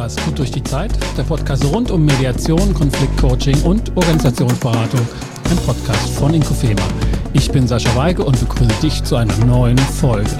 Podcast Gut durch die Zeit, der Podcast rund um Mediation, Konfliktcoaching und Organisationsberatung, ein Podcast von Inkofema. Ich bin Sascha Weige und begrüße dich zu einer neuen Folge.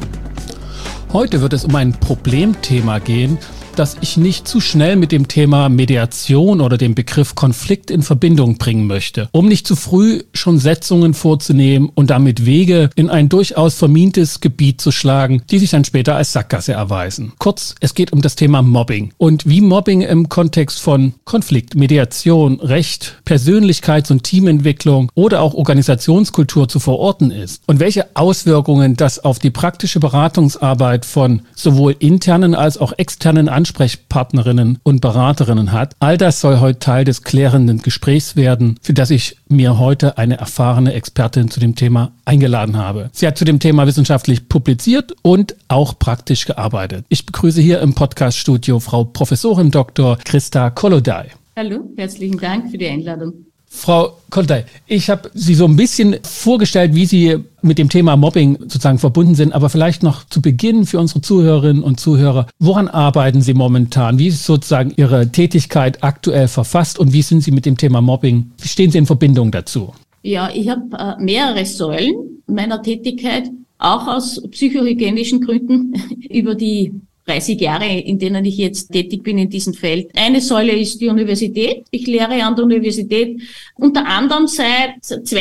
Heute wird es um ein Problemthema gehen, das ich nicht zu schnell mit dem Thema Mediation oder dem Begriff Konflikt in Verbindung bringen möchte, um nicht zu früh schon Setzungen vorzunehmen und damit Wege in ein durchaus vermintes Gebiet zu schlagen, die sich dann später als Sackgasse erweisen. Kurz, es geht um das Thema Mobbing und wie Mobbing im Kontext von Konflikt, Mediation, Recht, Persönlichkeits- und Teamentwicklung oder auch Organisationskultur zu verorten ist und welche Auswirkungen das auf die praktische Beratungsarbeit von sowohl internen als auch externen Ansprechpartnerinnen und Beraterinnen hat. All das soll heute Teil des klärenden Gesprächs werden, für das ich mir heute eine erfahrene Expertin zu dem Thema eingeladen habe. Sie hat zu dem Thema wissenschaftlich publiziert und auch praktisch gearbeitet. Ich begrüße hier im Podcast-Studio Frau Professorin Dr. Christa Kolodai. Hallo, herzlichen Dank für die Einladung. Frau Kolodai, ich habe Sie so ein bisschen vorgestellt, wie Sie mit dem Thema Mobbing sozusagen verbunden sind, aber vielleicht noch zu Beginn für unsere Zuhörerinnen und Zuhörer, woran arbeiten Sie momentan? Wie ist sozusagen Ihre Tätigkeit aktuell verfasst und wie sind Sie mit dem Thema Mobbing? Wie stehen Sie in Verbindung dazu? Ja, ich habe mehrere Säulen meiner Tätigkeit, auch aus psychohygienischen Gründen über die 30 Jahre, in denen ich jetzt tätig bin in diesem Feld. Eine Säule ist die Universität. Ich lehre an der Universität unter anderem seit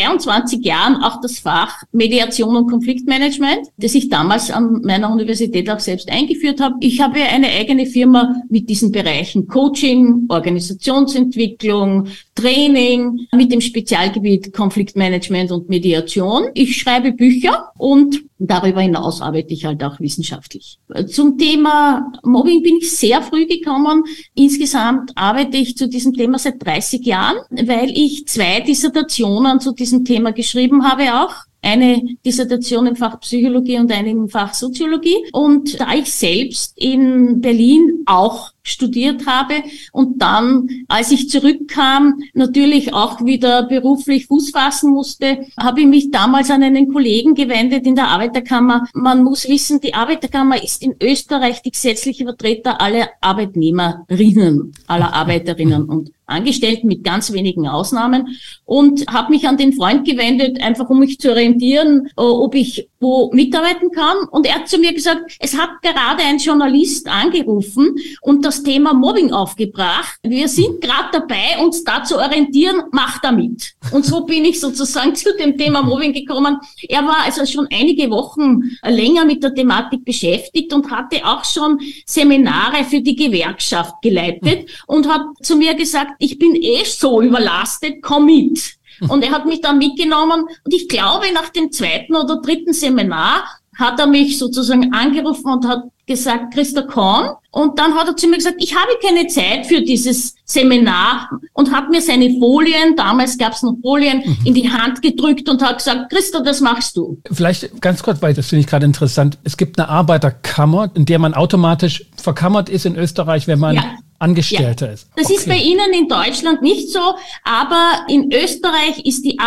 22 Jahren auch das Fach Mediation und Konfliktmanagement, das ich damals an meiner Universität auch selbst eingeführt habe. Ich habe eine eigene Firma mit diesen Bereichen Coaching, Organisationsentwicklung, Training, mit dem Spezialgebiet Konfliktmanagement und Mediation. Ich schreibe Bücher und darüber hinaus arbeite ich halt auch wissenschaftlich. Zum Thema Mobbing bin ich sehr früh gekommen. Insgesamt arbeite ich zu diesem Thema seit 30 Jahren, weil ich 2 Dissertationen zu diesem Thema geschrieben habe auch. Eine Dissertation im Fach Psychologie und eine im Fach Soziologie. Und da ich selbst in Berlin auch studiert habe und dann, als ich zurückkam, natürlich auch wieder beruflich Fuß fassen musste, habe ich mich damals an einen Kollegen gewendet in der Arbeiterkammer. Man muss wissen, die Arbeiterkammer ist in Österreich die gesetzliche Vertreter aller Arbeitnehmerinnen, aller Arbeiterinnen und Angestellten mit ganz wenigen Ausnahmen und habe mich an den Freund gewendet, einfach um mich zu orientieren, ob ich wo mitarbeiten kann. Und er hat zu mir gesagt, es hat gerade ein Journalist angerufen und das Thema Mobbing aufgebracht. Wir sind gerade dabei, uns da zu orientieren, mach da mit. Und so bin ich sozusagen zu dem Thema Mobbing gekommen. Er war also schon einige Wochen länger mit der Thematik beschäftigt und hatte auch schon Seminare für die Gewerkschaft geleitet und hat zu mir gesagt, ich bin so überlastet, komm mit. Und er hat mich dann mitgenommen und ich glaube, nach dem 2. oder 3. Seminar hat er mich sozusagen angerufen und hat gesagt, Christa, komm. Und dann hat er zu mir gesagt, ich habe keine Zeit für dieses Seminar und hat mir seine Folien, damals gab es noch Folien, in die Hand gedrückt und hat gesagt, Christa, das machst du. Vielleicht ganz kurz, weil das finde ich gerade interessant. Es gibt eine Arbeiterkammer, in der man automatisch verkammert ist in Österreich, wenn man Angestellter ist. Das ist bei Ihnen in Deutschland nicht so, aber in Österreich ist die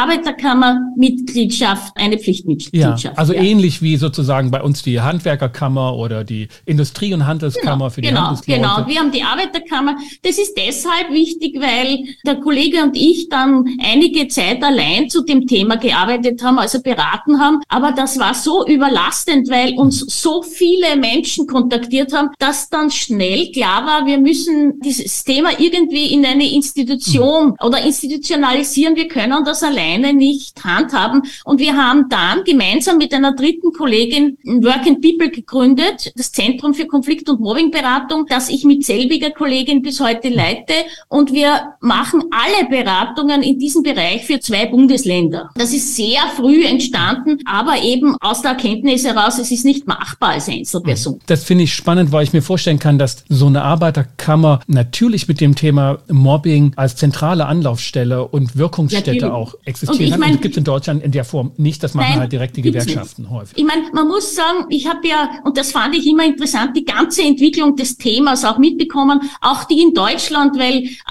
Arbeiterkammer-Mitgliedschaft eine Pflichtmitgliedschaft. Ja, also ähnlich wie sozusagen bei uns die Handwerkerkammer oder die Industrie- und Handelskammer für die Handelsleute. Genau, wir haben die Arbeiterkammer. Das ist deshalb wichtig, weil der Kollege und ich dann einige Zeit allein zu dem Thema gearbeitet haben, also beraten haben. Aber das war so überlastend, weil uns so viele Menschen kontaktiert haben, dass dann schnell klar war, wir müssen dieses Thema irgendwie in eine Institution oder institutionalisieren. Wir können das alleine nicht handhaben. Und wir haben dann gemeinsam mit einer dritten Kollegin Work and People gegründet, das Zentrum für Konflikt- und Mobbingberatung, das ich mit selbiger Kollegin bis heute leite. Und wir machen alle Beratungen in diesem Bereich für 2 Bundesländer. Das ist sehr früh entstanden, aber eben aus der Erkenntnis heraus, es ist nicht machbar als Einzelperson. Das finde ich spannend, weil ich mir vorstellen kann, dass so eine Arbeiterkammer natürlich mit dem Thema Mobbing als zentrale Anlaufstelle und Wirkungsstätte auch existieren kann. Und das gibt es in Deutschland in der Form nicht. Das machen halt direkt die Gewerkschaften häufig. Ich meine, man muss sagen, ich habe ja, und das fand ich immer interessant, die ganze Entwicklung des Themas auch mitbekommen, auch die in Deutschland, weil als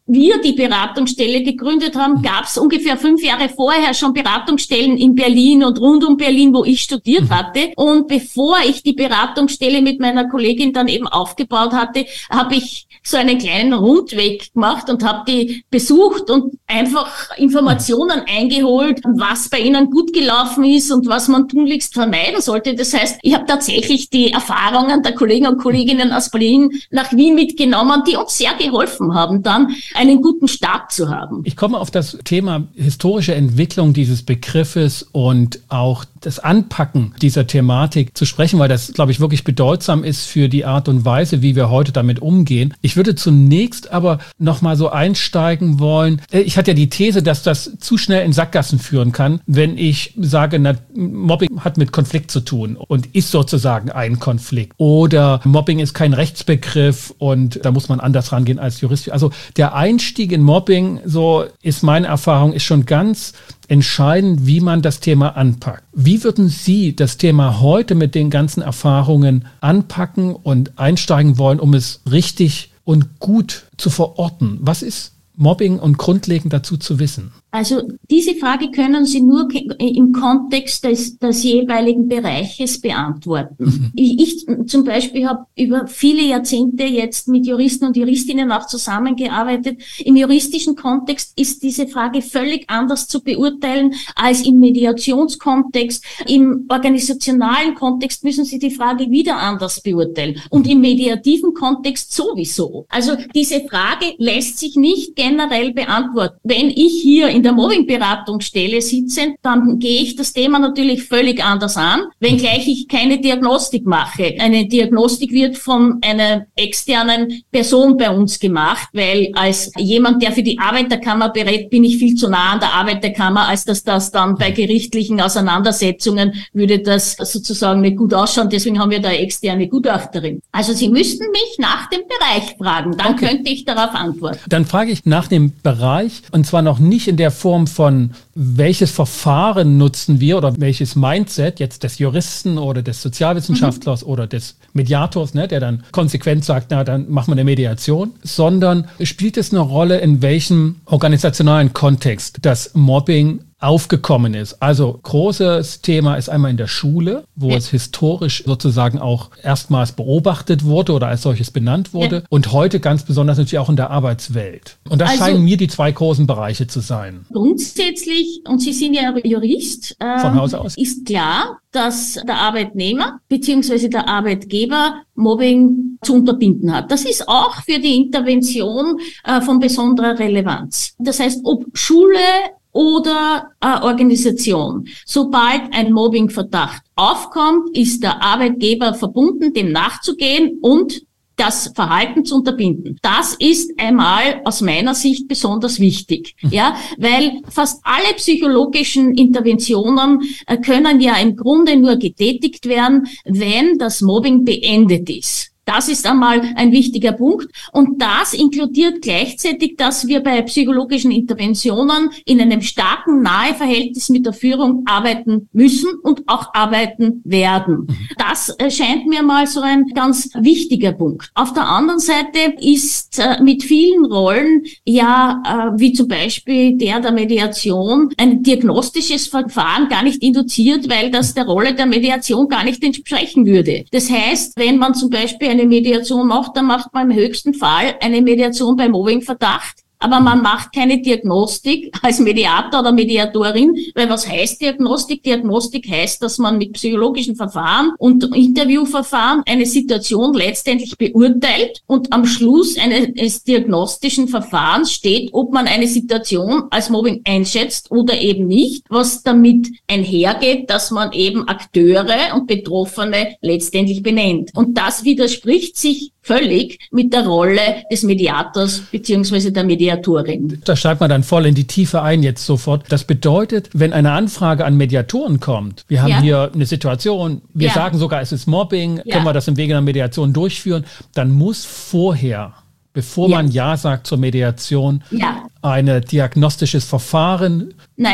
wir die Beratungsstelle gegründet haben, gab es ungefähr 5 Jahre vorher schon Beratungsstellen in Berlin und rund um Berlin, wo ich studiert hatte. Und bevor ich die Beratungsstelle mit meiner Kollegin dann eben aufgebaut hatte, habe ich so einen kleinen Rundweg gemacht und habe die besucht und einfach Informationen eingeholt, was bei ihnen gut gelaufen ist und was man tunlichst vermeiden sollte. Das heißt, ich habe tatsächlich die Erfahrungen der Kollegen und Kolleginnen aus Berlin nach Wien mitgenommen, die uns sehr geholfen haben, dann einen guten Start zu haben. Ich komme auf das Thema historische Entwicklung dieses Begriffes und auch das Anpacken dieser Thematik zu sprechen, weil das, glaube ich, wirklich bedeutsam ist für die Art und Weise, wie wir heute damit umgehen. Ich würde zunächst aber nochmal so einsteigen wollen. Ich hatte ja die These, dass das zu schnell in Sackgassen führen kann, wenn ich sage, Mobbing hat mit Konflikt zu tun und ist sozusagen ein Konflikt. Oder Mobbing ist kein Rechtsbegriff und da muss man anders rangehen als Jurist. Also der Einstieg in Mobbing, so ist meine Erfahrung, ist schon ganz entscheidend, wie man das Thema anpackt. Wie würden Sie das Thema heute mit den ganzen Erfahrungen anpacken und einsteigen wollen, um es richtig und gut zu verorten? Was ist Mobbing und grundlegend dazu zu wissen? Also diese Frage können Sie nur im Kontext des jeweiligen Bereiches beantworten. Ich zum Beispiel habe über viele Jahrzehnte jetzt mit Juristen und Juristinnen auch zusammengearbeitet. Im juristischen Kontext ist diese Frage völlig anders zu beurteilen als im Mediationskontext. Im organisationalen Kontext müssen Sie die Frage wieder anders beurteilen und im mediativen Kontext sowieso. Also diese Frage lässt sich nicht generell beantworten. Wenn ich hier in der Mobbing-Beratungsstelle sitze, dann gehe ich das Thema natürlich völlig anders an, wenngleich ich keine Diagnostik mache. Eine Diagnostik wird von einer externen Person bei uns gemacht, weil als jemand, der für die Arbeiterkammer berät, bin ich viel zu nah an der Arbeiterkammer, als dass das dann bei gerichtlichen Auseinandersetzungen würde das sozusagen nicht gut ausschauen. Deswegen haben wir da eine externe Gutachterin. Also Sie müssten mich nach dem Bereich fragen, dann könnte ich darauf antworten. Dann frage ich nach dem Bereich, und zwar noch nicht in der Form von, welches Verfahren nutzen wir oder welches Mindset jetzt des Juristen oder des Sozialwissenschaftlers oder des Mediators, der dann konsequent sagt, na, dann machen wir eine Mediation, sondern spielt es eine Rolle, in welchem organisationalen Kontext das Mobbing aufgekommen ist. Also großes Thema ist einmal in der Schule, wo es historisch sozusagen auch erstmals beobachtet wurde oder als solches benannt wurde und heute ganz besonders natürlich auch in der Arbeitswelt. Und das scheinen mir die 2 großen Bereiche zu sein. Grundsätzlich, und Sie sind ja Jurist, von Haus aus, ist klar, dass der Arbeitnehmer bzw. der Arbeitgeber Mobbing zu unterbinden hat. Das ist auch für die Intervention von besonderer Relevanz. Das heißt, ob Schule oder Organisation. Sobald ein Mobbingverdacht aufkommt, ist der Arbeitgeber verbunden, dem nachzugehen und das Verhalten zu unterbinden. Das ist einmal aus meiner Sicht besonders wichtig, weil fast alle psychologischen Interventionen können ja im Grunde nur getätigt werden, wenn das Mobbing beendet ist. Das ist einmal ein wichtiger Punkt. Und das inkludiert gleichzeitig, dass wir bei psychologischen Interventionen in einem starken Naheverhältnis mit der Führung arbeiten müssen und auch arbeiten werden. Das scheint mir mal so ein ganz wichtiger Punkt. Auf der anderen Seite ist mit vielen Rollen, wie zum Beispiel der Mediation, ein diagnostisches Verfahren gar nicht induziert, weil das der Rolle der Mediation gar nicht entsprechen würde. Das heißt, wenn man zum Beispiel eine Mediation macht, dann macht man im höchsten Fall eine Mediation bei Mobbingverdacht. Aber man macht keine Diagnostik als Mediator oder Mediatorin, weil was heißt Diagnostik? Diagnostik heißt, dass man mit psychologischen Verfahren und Interviewverfahren eine Situation letztendlich beurteilt und am Schluss eines diagnostischen Verfahrens steht, ob man eine Situation als Mobbing einschätzt oder eben nicht, was damit einhergeht, dass man eben Akteure und Betroffene letztendlich benennt. Und das widerspricht sich völlig mit der Rolle des Mediators bzw. der Mediatorin. Da steigt man dann voll in die Tiefe ein jetzt sofort. Das bedeutet, wenn eine Anfrage an Mediatoren kommt, wir haben hier eine Situation, wir sagen sogar, es ist Mobbing, können wir das im Wege einer Mediation durchführen, dann muss vorher, bevor man Ja sagt zur Mediation, ein diagnostisches Verfahren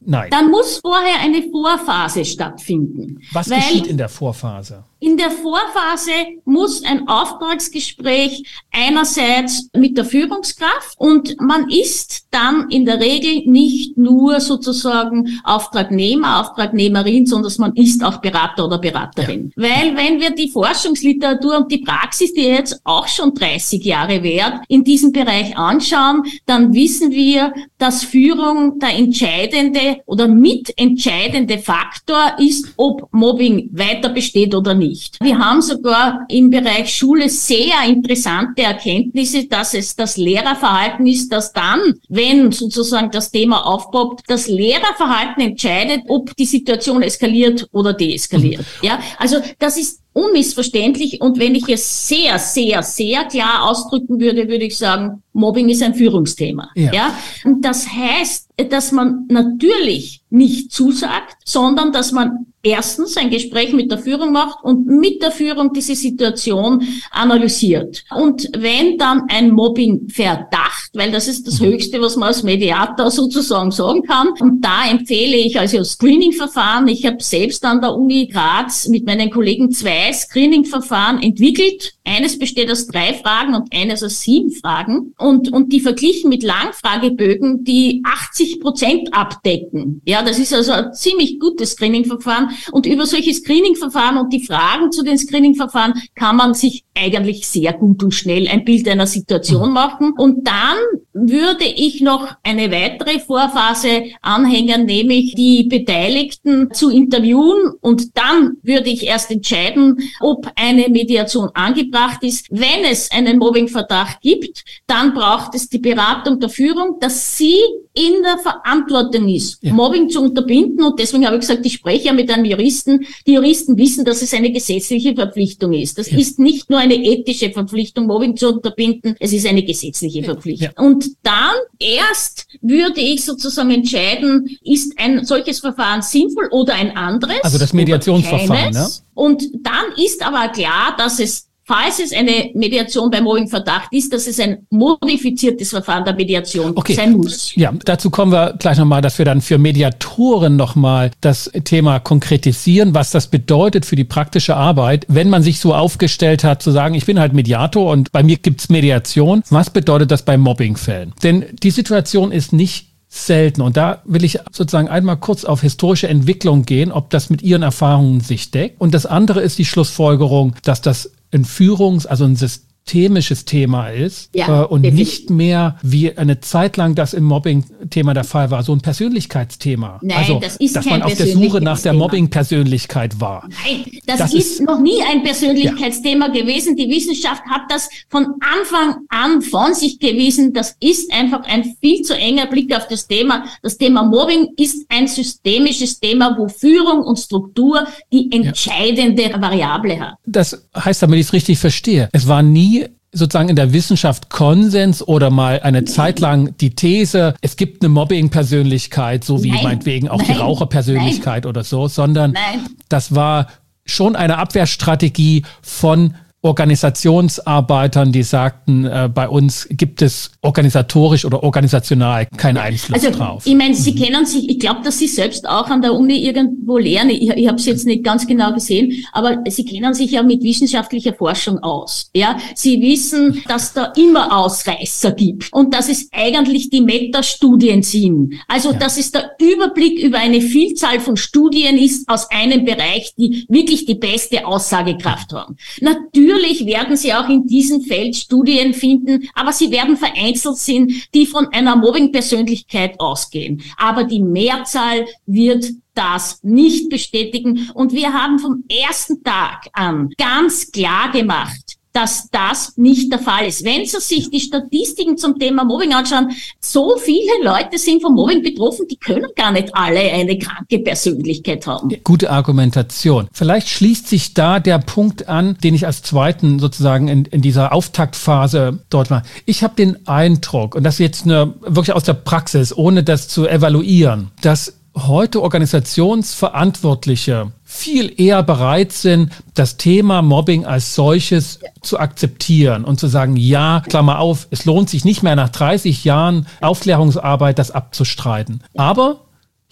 Nein. Dann muss vorher eine Vorphase stattfinden. Was geschieht in der Vorphase? In der Vorphase muss ein Auftragsgespräch einerseits mit der Führungskraft und man ist dann in der Regel nicht nur sozusagen Auftragnehmer, Auftragnehmerin, sondern man ist auch Berater oder Beraterin. Ja. Weil wenn wir die Forschungsliteratur und die Praxis, die jetzt auch schon 30 Jahre währt, in diesem Bereich anschauen, dann wissen wir, dass Führung der entscheidende oder mitentscheidende Faktor ist, ob Mobbing weiter besteht oder nicht. Wir haben sogar im Bereich Schule sehr interessante Erkenntnisse, dass es das Lehrerverhalten ist, dass dann, wenn sozusagen das Thema aufpoppt, das Lehrerverhalten entscheidet, ob die Situation eskaliert oder deeskaliert. Ja, also das ist unmissverständlich und wenn ich es sehr, sehr, sehr klar ausdrücken würde, würde ich sagen, Mobbing ist ein Führungsthema. Ja? Und das heißt, dass man natürlich nicht zusagt, sondern dass man erstens ein Gespräch mit der Führung macht und mit der Führung diese Situation analysiert. Und wenn dann ein Mobbing-Verdacht, weil das ist das Höchste, was man als Mediator sozusagen sagen kann, und da empfehle ich also Screening-Verfahren. Ich habe selbst an der Uni Graz mit meinen Kollegen 2 Screening-Verfahren entwickelt. Eines besteht aus 3 Fragen und eines aus 7 Fragen. Und die verglichen mit Langfragebögen, die 80% abdecken. Ja, das ist also ein ziemlich gutes Screening-Verfahren. Und über solche Screening-Verfahren und die Fragen zu den Screening-Verfahren kann man sich eigentlich sehr gut und schnell ein Bild einer Situation machen. Und dann würde ich noch eine weitere Vorphase anhängen, nämlich die Beteiligten zu interviewen. Und dann würde ich erst entscheiden, ob eine Mediation angebracht ist. Wenn es einen Mobbingverdacht gibt, dann braucht es die Beratung der Führung, dass sie in der Verantwortung ist, Mobbing zu unterbinden. Und deswegen habe ich gesagt, ich spreche ja mit einem Juristen. Die Juristen wissen, dass es eine gesetzliche Verpflichtung ist. Das ist nicht nur eine ethische Verpflichtung, Mobbing zu unterbinden, es ist eine gesetzliche Verpflichtung. Und dann erst würde ich sozusagen entscheiden, ist ein solches Verfahren sinnvoll oder ein anderes. Also das Mediationsverfahren, ne? Und dann ist aber klar, dass es, falls es eine Mediation bei Mobbingverdacht ist, dass es ein modifiziertes Verfahren der Mediation sein muss. Ja, dazu kommen wir gleich nochmal, dass wir dann für Mediatoren nochmal das Thema konkretisieren, was das bedeutet für die praktische Arbeit, wenn man sich so aufgestellt hat, zu sagen, ich bin halt Mediator und bei mir gibt's Mediation. Was bedeutet das bei Mobbingfällen? Denn die Situation ist nicht selten. Und da will ich sozusagen einmal kurz auf historische Entwicklung gehen, ob das mit Ihren Erfahrungen sich deckt. Und das andere ist die Schlussfolgerung, dass das ein also ein systemisches Thema ist und nicht mehr wie eine Zeit lang das im Mobbing-Thema der Fall war, so ein Persönlichkeitsthema. Nein, also, das ist dass kein man auf der Suche nach der Mobbing-Persönlichkeit war. Nein, das ist noch nie ein Persönlichkeitsthema gewesen. Die Wissenschaft hat das von Anfang an von sich gewiesen. Das ist einfach ein viel zu enger Blick auf das Thema. Das Thema Mobbing ist ein systemisches Thema, wo Führung und Struktur die entscheidende Variable hat. Das heißt, damit ich es richtig verstehe, es war nie sozusagen in der Wissenschaft Konsens oder mal eine Zeit lang die These, es gibt eine Mobbing-Persönlichkeit, so wie meinetwegen auch die Raucherpersönlichkeit oder so, sondern das war schon eine Abwehrstrategie von Organisationsarbeitern, die sagten, bei uns gibt es organisatorisch oder organisational keinen Einfluss drauf. Ich meine, Sie kennen sich, ich glaube, dass Sie selbst auch an der Uni irgendwo lehren, ich habe es jetzt nicht ganz genau gesehen, aber Sie kennen sich ja mit wissenschaftlicher Forschung aus. Ja, Sie wissen, dass da immer Ausreißer gibt und dass es eigentlich die Metastudien sind. Also, dass es der Überblick über eine Vielzahl von Studien ist aus einem Bereich, die wirklich die beste Aussagekraft haben. Natürlich werden Sie auch in diesem Feld Studien finden, aber sie werden vereinzelt sein, die von einer Mobbing-Persönlichkeit ausgehen. Aber die Mehrzahl wird das nicht bestätigen. Und wir haben vom ersten Tag an ganz klar gemacht, dass das nicht der Fall ist. Wenn Sie sich die Statistiken zum Thema Mobbing anschauen, so viele Leute sind vom Mobbing betroffen, die können gar nicht alle eine kranke Persönlichkeit haben. Gute Argumentation. Vielleicht schließt sich da der Punkt an, den ich als zweiten sozusagen in dieser Auftaktphase dort war. Ich habe den Eindruck, und das ist jetzt wirklich aus der Praxis, ohne das zu evaluieren, dass heute Organisationsverantwortliche viel eher bereit sind, das Thema Mobbing als solches zu akzeptieren und zu sagen, ja, Klammer auf, es lohnt sich nicht mehr nach 30 Jahren Aufklärungsarbeit, das abzustreiten. Aber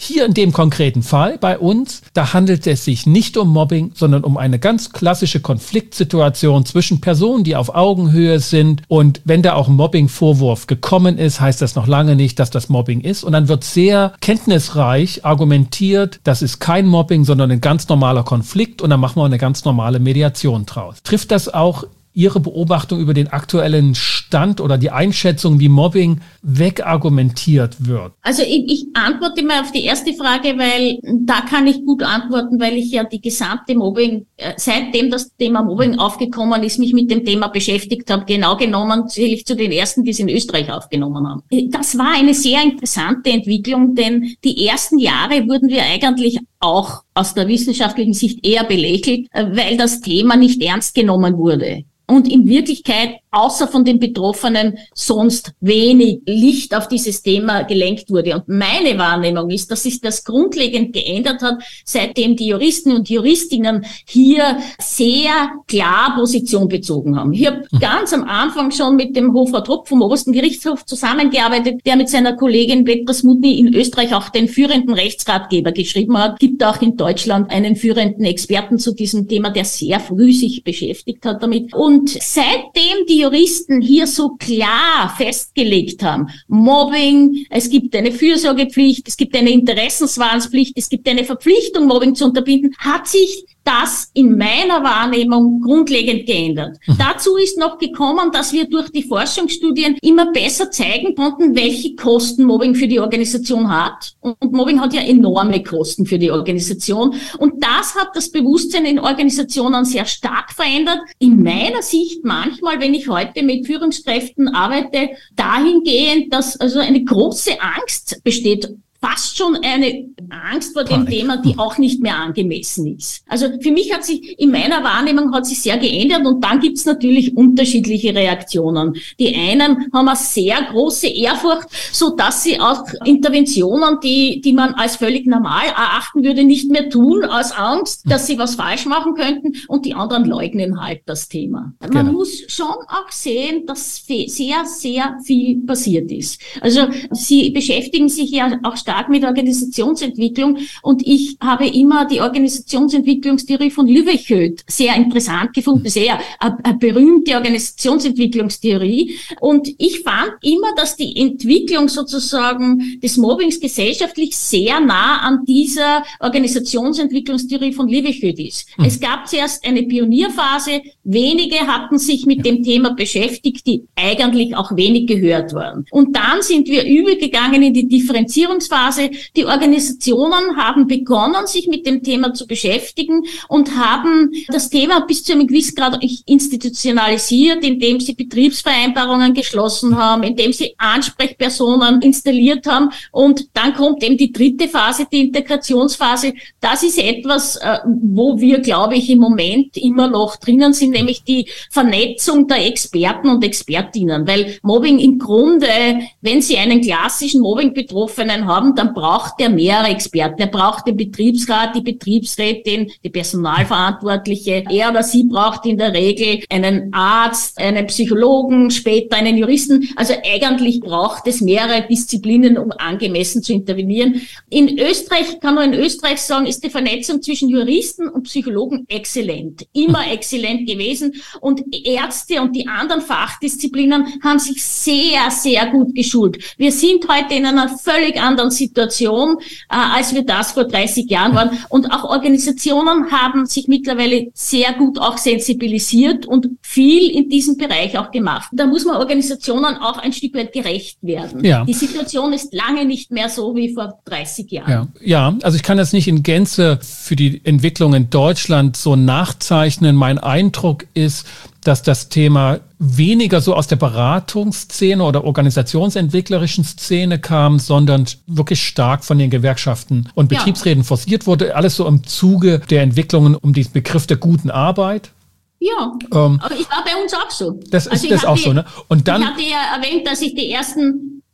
Hier in dem konkreten Fall bei uns, da handelt es sich nicht um Mobbing, sondern um eine ganz klassische Konfliktsituation zwischen Personen, die auf Augenhöhe sind. Und wenn da auch ein Mobbing-Vorwurf gekommen ist, heißt das noch lange nicht, dass das Mobbing ist. Und dann wird sehr kenntnisreich argumentiert, das ist kein Mobbing, sondern ein ganz normaler Konflikt. Und dann machen wir eine ganz normale Mediation draus. Trifft das auch Ihre Beobachtung über den aktuellen Stand oder die Einschätzung, wie Mobbing wegargumentiert wird? Also ich antworte mal auf die erste Frage, weil da kann ich gut antworten, weil ich ja die gesamte Mobbing, seitdem das Thema Mobbing aufgekommen ist, mich mit dem Thema beschäftigt habe. Genau genommen zähle ich zu den ersten, die es in Österreich aufgenommen haben. Das war eine sehr interessante Entwicklung, denn die ersten Jahre wurden wir eigentlich auch aus der wissenschaftlichen Sicht eher belächelt, weil das Thema nicht ernst genommen wurde. Und in Wirklichkeit, außer von den Betroffenen, sonst wenig Licht auf dieses Thema gelenkt wurde. Und meine Wahrnehmung ist, dass sich das grundlegend geändert hat, seitdem die Juristen und Juristinnen hier sehr klar Position bezogen haben. Ich habe ganz am Anfang schon mit dem Hofrat Rupp vom Obersten Gerichtshof zusammengearbeitet, der mit seiner Kollegin Petra Smutny in Österreich auch den führenden Rechtsratgeber geschrieben hat. Gibt auch in Deutschland einen führenden Experten zu diesem Thema, der sehr früh sich beschäftigt hat damit. Und seitdem die Juristen hier so klar festgelegt haben, Mobbing, es gibt eine Fürsorgepflicht, es gibt eine Interessenswahrungspflicht, es gibt eine Verpflichtung, Mobbing zu unterbinden, hat sich das in meiner Wahrnehmung grundlegend geändert. Dazu ist noch gekommen, dass wir durch die Forschungsstudien immer besser zeigen konnten, welche Kosten Mobbing für die Organisation hat. Und Mobbing hat ja enorme Kosten für die Organisation. Und das hat das Bewusstsein in Organisationen sehr stark verändert. In meiner Sicht manchmal, wenn ich heute mit Führungskräften arbeite, dahingehend, dass also eine große Angst besteht, fast schon eine Angst vor dem Thema, die auch nicht mehr angemessen ist. Also für mich hat sich, in meiner Wahrnehmung hat sich sehr geändert und dann gibt's natürlich unterschiedliche Reaktionen. Die einen haben eine sehr große Ehrfurcht, so dass sie auch Interventionen, die man als völlig normal erachten würde, nicht mehr tun, aus Angst, dass sie was falsch machen könnten, und die anderen leugnen halt das Thema. Man muss schon auch sehen, dass sehr, sehr viel passiert ist. Also Sie beschäftigen sich ja auch stark mit Organisationsentwicklung und ich habe immer die Organisationsentwicklungstheorie von Levengood sehr interessant gefunden, sehr eine berühmte Organisationsentwicklungstheorie, und ich fand immer, dass die Entwicklung sozusagen des Mobbings gesellschaftlich sehr nah an dieser Organisationsentwicklungstheorie von Levengood ist. Es gab zuerst eine Pionierphase, wenige hatten sich mit dem Thema beschäftigt, die eigentlich auch wenig gehört waren. Und dann sind wir übergegangen in die Differenzierungsphase. Die Organisationen haben begonnen, sich mit dem Thema zu beschäftigen und haben das Thema bis zu einem gewissen Grad institutionalisiert, indem sie Betriebsvereinbarungen geschlossen haben, indem sie Ansprechpersonen installiert haben. Und dann kommt eben die dritte Phase, die Integrationsphase. Das ist etwas, wo wir, glaube ich, im Moment immer noch drinnen sind, nämlich die Vernetzung der Experten und Expertinnen. Weil Mobbing im Grunde, wenn Sie einen klassischen Mobbing-Betroffenen haben, dann braucht er mehrere Experten. Er braucht den Betriebsrat, die Betriebsrätin, die Personalverantwortliche. Er oder sie braucht in der Regel einen Arzt, einen Psychologen, später einen Juristen. Also eigentlich braucht es mehrere Disziplinen, um angemessen zu intervenieren. In Österreich, kann man in Österreich sagen, ist die Vernetzung zwischen Juristen und Psychologen exzellent. Immer exzellent gewesen. Und Ärzte und die anderen Fachdisziplinen haben sich sehr, sehr gut geschult. Wir sind heute in einer völlig anderen Situation, als wir das vor 30 Jahren waren. Und auch Organisationen haben sich mittlerweile sehr gut auch sensibilisiert und viel in diesem Bereich auch gemacht. Da muss man Organisationen auch ein Stück weit gerecht werden. Ja. Die Situation ist lange nicht mehr so wie vor 30 Jahren. Ja, also ich kann das nicht in Gänze für die Entwicklung in Deutschland so nachzeichnen. Mein Eindruck ist, dass das Thema weniger so aus der Beratungsszene oder organisationsentwicklerischen Szene kam, sondern wirklich stark von den Gewerkschaften und Betriebsräten forciert wurde. Alles so im Zuge der Entwicklungen um diesen Begriff der guten Arbeit. Ja, aber ich war bei uns auch so. Das ist auch so, ne? Und dann, ich hatte ja erwähnt, dass ich die ersten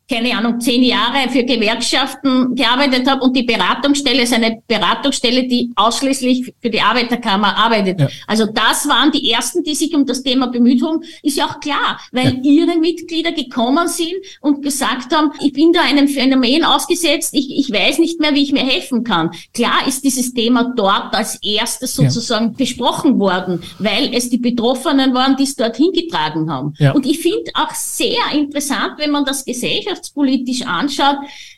keine Ahnung, 10 Jahre für Gewerkschaften gearbeitet habe und die Beratungsstelle ist eine Beratungsstelle, die ausschließlich für die Arbeiterkammer arbeitet. Ja. Also das waren die ersten, die sich um das Thema bemüht haben, ist ja auch klar, weil ihre Mitglieder gekommen sind und gesagt haben, ich bin da einem Phänomen ausgesetzt, ich weiß nicht mehr, wie ich mir helfen kann. Klar ist dieses Thema dort als erstes sozusagen besprochen worden, weil es die Betroffenen waren, die es dort hingetragen haben. Ja. Und ich finde auch sehr interessant, wenn man das gesellschaftspolitisch anschaut,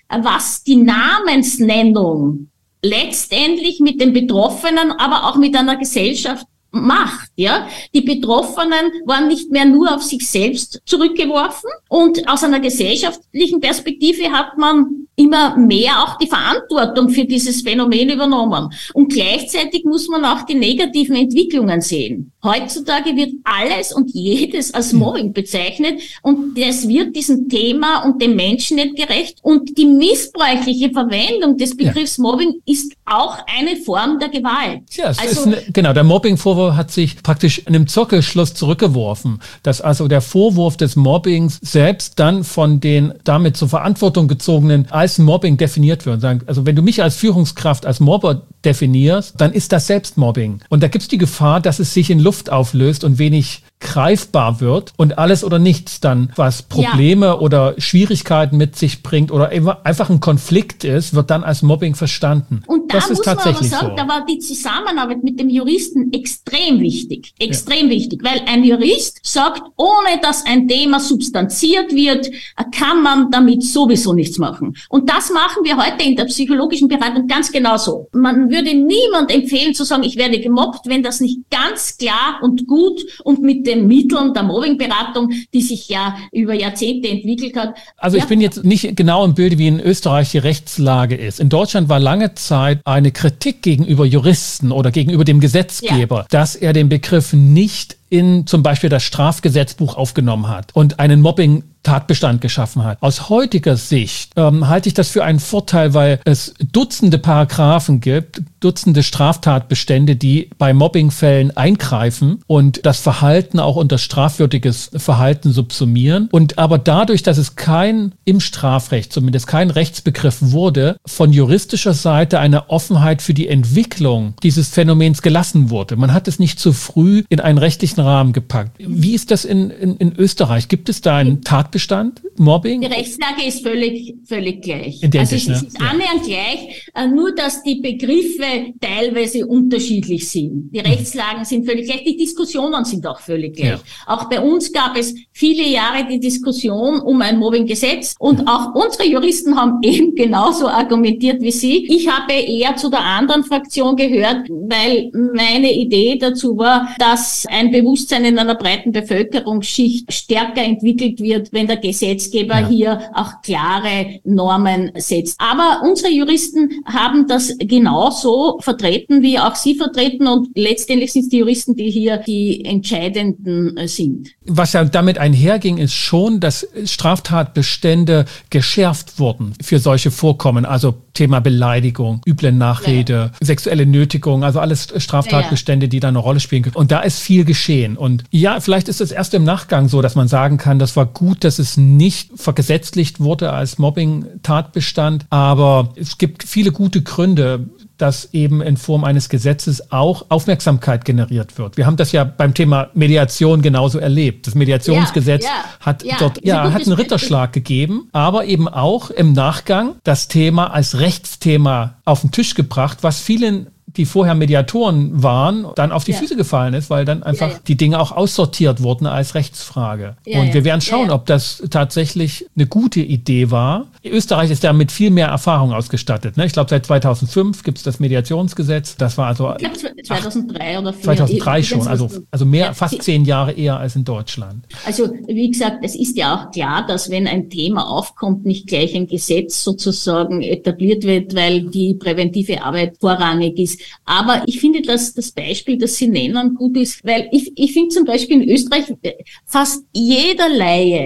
was die Namensnennung letztendlich mit den Betroffenen, aber auch mit einer Gesellschaft macht, ja. Die Betroffenen waren nicht mehr nur auf sich selbst zurückgeworfen und aus einer gesellschaftlichen Perspektive hat man immer mehr auch die Verantwortung für dieses Phänomen übernommen. Und gleichzeitig muss man auch die negativen Entwicklungen sehen. Heutzutage wird alles und jedes als Mobbing bezeichnet und es wird diesem Thema und dem Menschen nicht gerecht. Und die missbräuchliche Verwendung des Begriffs Mobbing ist auch eine Form der Gewalt. Ja, genau, der Mobbing-Vorwurf hat sich praktisch in einem Zirkelschluss zurückgeworfen, dass also der Vorwurf des Mobbings selbst dann von den damit zur Verantwortung gezogenen als Mobbing definiert wird. Also wenn du mich als Führungskraft als Mobber definierst, dann ist das Selbstmobbing. Und da gibt es die Gefahr, dass es sich in Luft auflöst und wenig greifbar wird und alles oder nichts dann, was Probleme oder Schwierigkeiten mit sich bringt oder einfach ein Konflikt ist, wird dann als Mobbing verstanden. Und da das muss man aber sagen, da war die Zusammenarbeit mit dem Juristen extrem wichtig, wichtig, weil ein Jurist sagt, ohne dass ein Thema substanziert wird, kann man damit sowieso nichts machen. Und das machen wir heute in der psychologischen Beratung ganz genauso. Man würde niemand empfehlen zu sagen, ich werde gemobbt, wenn das nicht ganz klar und gut und mit den Mitteln der Mobbingberatung, die sich ja über Jahrzehnte entwickelt hat. Also ich bin jetzt nicht genau im Bilde, wie in Österreich die Rechtslage ist. In Deutschland war lange Zeit eine Kritik gegenüber Juristen oder gegenüber dem Gesetzgeber, dass er den Begriff nicht in zum Beispiel das Strafgesetzbuch aufgenommen hat und einen Mobbing-Tatbestand geschaffen hat. Aus heutiger Sicht halte ich das für einen Vorteil, weil es Dutzende Paragraphen gibt, Dutzende Straftatbestände, die bei Mobbingfällen eingreifen und das Verhalten auch unter strafwürdiges Verhalten subsumieren. Und aber dadurch, dass es im Strafrecht zumindest kein Rechtsbegriff wurde, von juristischer Seite eine Offenheit für die Entwicklung dieses Phänomens gelassen wurde. Man hat es nicht zu früh in einen rechtlichen Rahmen gepackt. Wie ist das in Österreich? Gibt es da einen Tatbestand, Mobbing? Die Rechtslage ist völlig gleich. Identisch, also es ist annähernd gleich, nur dass die Begriffe teilweise unterschiedlich sind. Die Rechtslagen sind völlig gleich, die Diskussionen sind auch völlig gleich. Ja. Auch bei uns gab es viele Jahre die Diskussion um ein Mobbinggesetz und auch unsere Juristen haben eben genauso argumentiert wie Sie. Ich habe eher zu der anderen Fraktion gehört, weil meine Idee dazu war, dass ein Bewusstsein in einer breiten Bevölkerungsschicht stärker entwickelt wird, wenn der Gesetzgeber hier auch klare Normen setzt. Aber unsere Juristen haben das genauso vertreten, wie auch Sie vertreten und letztendlich sind es die Juristen, die hier die Entscheidenden sind. Was ja damit einherging, ist schon, dass Straftatbestände geschärft wurden für solche Vorkommen, also Thema Beleidigung, üble Nachrede, sexuelle Nötigung, also alles Straftatbestände, die da eine Rolle spielen können. Und da ist viel geschehen. Und ja, vielleicht ist es erst im Nachgang so, dass man sagen kann, das war gut, dass es nicht vergesetzlicht wurde als Mobbing-Tatbestand, aber es gibt viele gute Gründe, dass eben in Form eines Gesetzes auch Aufmerksamkeit generiert wird. Wir haben das ja beim Thema Mediation genauso erlebt. Das Mediationsgesetz hat einen Ritterschlag gegeben, aber eben auch im Nachgang das Thema als Rechtsthema auf den Tisch gebracht, was vielen, die vorher Mediatoren waren, dann auf die Füße gefallen ist, weil dann einfach die Dinge auch aussortiert wurden als Rechtsfrage. Und wir werden schauen, ob das tatsächlich eine gute Idee war. Österreich ist ja mit viel mehr Erfahrung ausgestattet. Ne? Ich glaube, seit 2005 gibt es das Mediationsgesetz. Das war also... Ich glaube, 2003 oder 2004. 2003 schon, also mehr, fast 10 Jahre eher als in Deutschland. Also, wie gesagt, es ist ja auch klar, dass wenn ein Thema aufkommt, nicht gleich ein Gesetz sozusagen etabliert wird, weil die präventive Arbeit vorrangig ist. Aber ich finde, dass das Beispiel, das Sie nennen, gut ist, weil ich finde zum Beispiel in Österreich fast jeder Laie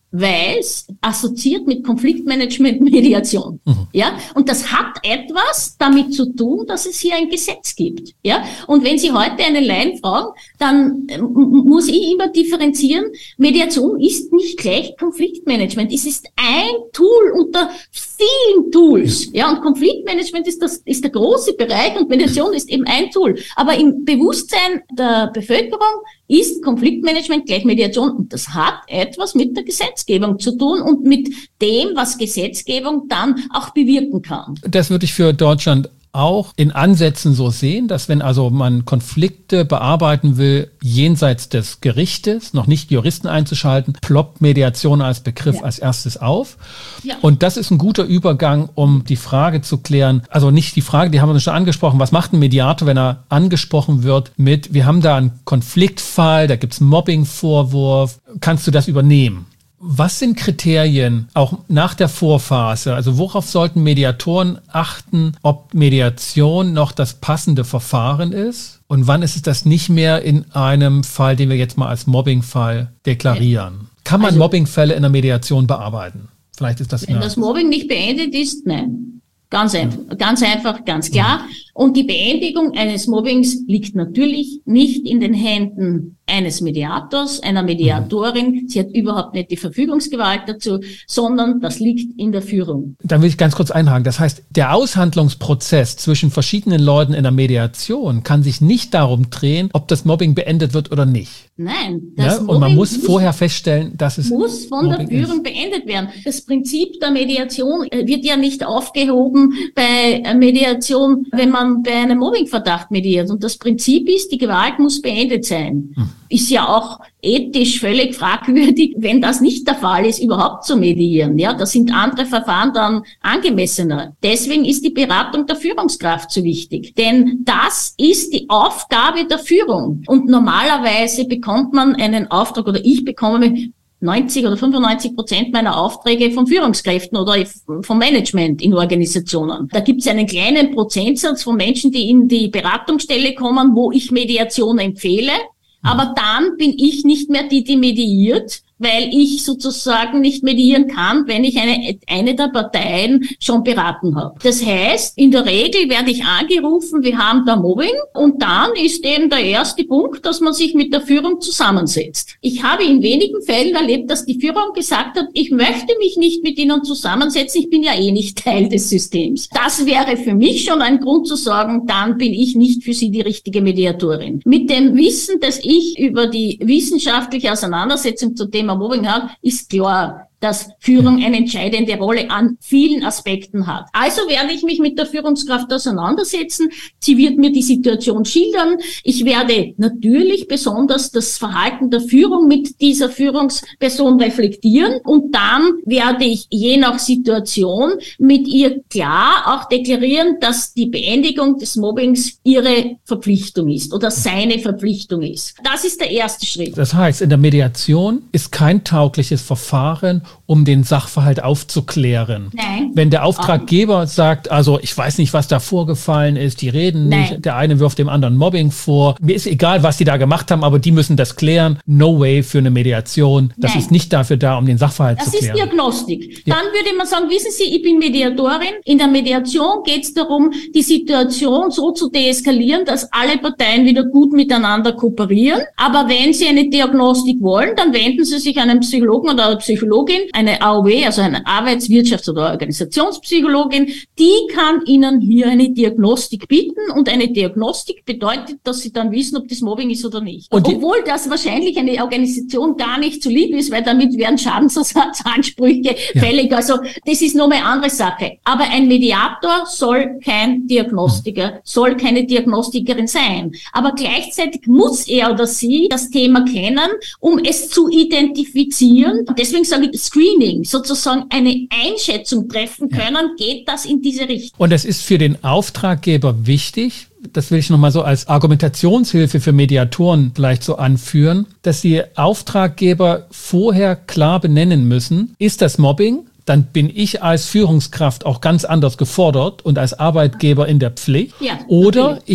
weiß, assoziiert mit Konfliktmanagement Mediation. Ja, und das hat etwas damit zu tun, dass es hier ein Gesetz gibt. Ja, und wenn Sie heute einen Laien fragen, dann muss ich immer differenzieren. Mediation ist nicht gleich Konfliktmanagement. Es ist ein Tool unter vielen Tools. Ja, und Konfliktmanagement ist der große Bereich und Mediation ist eben ein Tool. Aber im Bewusstsein der Bevölkerung ist Konfliktmanagement gleich Mediation und das hat etwas mit der Gesetzgebung zu tun und mit dem, was Gesetzgebung dann auch bewirken kann. Das würde ich für Deutschland auch in Ansätzen so sehen, dass wenn also man Konflikte bearbeiten will, jenseits des Gerichtes, noch nicht Juristen einzuschalten, ploppt Mediation als Begriff als erstes auf. Ja. Und das ist ein guter Übergang, um die Frage zu klären, also nicht die Frage, die haben wir schon angesprochen, was macht ein Mediator, wenn er angesprochen wird mit, wir haben da einen Konfliktfall, da gibt's einen Mobbing-Vorwurf, kannst du das übernehmen? Was sind Kriterien, auch nach der Vorphase? Also worauf sollten Mediatoren achten, ob Mediation noch das passende Verfahren ist? Und wann ist es das nicht mehr in einem Fall, den wir jetzt mal als Mobbingfall deklarieren? Kann man Mobbingfälle in der Mediation bearbeiten? Vielleicht ist das wenn das Mobbing nicht beendet ist, nein. Ganz einfach, ganz klar. Und die Beendigung eines Mobbings liegt natürlich nicht in den Händen eines Mediators, einer Mediatorin. Sie hat überhaupt nicht die Verfügungsgewalt dazu, sondern das liegt in der Führung. Da will ich ganz kurz einhaken. Das heißt, der Aushandlungsprozess zwischen verschiedenen Leuten in der Mediation kann sich nicht darum drehen, ob das Mobbing beendet wird oder nicht. Nein. Das Mobbing und man muss vorher feststellen, dass es muss von Mobbing der Führung beendet werden. Das Prinzip der Mediation wird ja nicht aufgehoben bei Mediation, wenn man bei einem Mobbingverdacht mediert. Und das Prinzip ist, die Gewalt muss beendet sein. Ist ja auch ethisch völlig fragwürdig, wenn das nicht der Fall ist, überhaupt zu mediieren. Ja, da sind andere Verfahren dann angemessener. Deswegen ist die Beratung der Führungskraft so wichtig. Denn das ist die Aufgabe der Führung. Und normalerweise bekommt man einen Auftrag oder ich bekomme 90 oder 95% meiner Aufträge von Führungskräften oder vom Management in Organisationen. Da gibt es einen kleinen Prozentsatz von Menschen, die in die Beratungsstelle kommen, wo ich Mediation empfehle. Aber dann bin ich nicht mehr die mediiert, weil ich sozusagen nicht mediieren kann, wenn ich eine der Parteien schon beraten habe. Das heißt, in der Regel werde ich angerufen, wir haben da Mobbing und dann ist eben der erste Punkt, dass man sich mit der Führung zusammensetzt. Ich habe in wenigen Fällen erlebt, dass die Führung gesagt hat, ich möchte mich nicht mit Ihnen zusammensetzen, ich bin ja eh nicht Teil des Systems. Das wäre für mich schon ein Grund zu sagen, dann bin ich nicht für Sie die richtige Mediatorin. Mit dem Wissen, dass ich über die wissenschaftliche Auseinandersetzung zu Thema Mobbing hat, ist klar, dass Führung eine entscheidende Rolle an vielen Aspekten hat. Also werde ich mich mit der Führungskraft auseinandersetzen. Sie wird mir die Situation schildern. Ich werde natürlich besonders das Verhalten der Führung mit dieser Führungsperson reflektieren und dann werde ich je nach Situation mit ihr klar auch deklarieren, dass die Beendigung des Mobbings ihre Verpflichtung ist oder seine Verpflichtung ist. Das ist der erste Schritt. Das heißt, in der Mediation ist kein taugliches Verfahren, um den Sachverhalt aufzuklären. Nein. Wenn der Auftraggeber sagt, also ich weiß nicht, was da vorgefallen ist, die reden nicht, der eine wirft dem anderen Mobbing vor, mir ist egal, was die da gemacht haben, aber die müssen das klären. No way für eine Mediation. Das ist nicht dafür da, um den Sachverhalt zu klären. Das ist Diagnostik. Ja. Dann würde man sagen, wissen Sie, ich bin Mediatorin. In der Mediation geht es darum, die Situation so zu deeskalieren, dass alle Parteien wieder gut miteinander kooperieren. Aber wenn Sie eine Diagnostik wollen, dann wenden Sie sich an einen Psychologen oder eine Psychologin, eine AOW, also eine Arbeitswirtschafts- oder Organisationspsychologin, die kann Ihnen hier eine Diagnostik bieten und eine Diagnostik bedeutet, dass Sie dann wissen, ob das Mobbing ist oder nicht. Obwohl das wahrscheinlich eine Organisation gar nicht so lieb ist, weil damit werden Schadensersatzansprüche fällig. Also das ist nochmal eine andere Sache. Aber ein Mediator soll kein Diagnostiker, soll keine Diagnostikerin sein. Aber gleichzeitig muss er oder sie das Thema kennen, um es zu identifizieren. Und deswegen sage ich, Screening, sozusagen eine Einschätzung treffen können, geht das in diese Richtung. Und es ist für den Auftraggeber wichtig, das will ich nochmal so als Argumentationshilfe für Mediatoren vielleicht so anführen, dass die Auftraggeber vorher klar benennen müssen, ist das Mobbing? Dann bin ich als Führungskraft auch ganz anders gefordert und als Arbeitgeber in der Pflicht. Ja, oder ich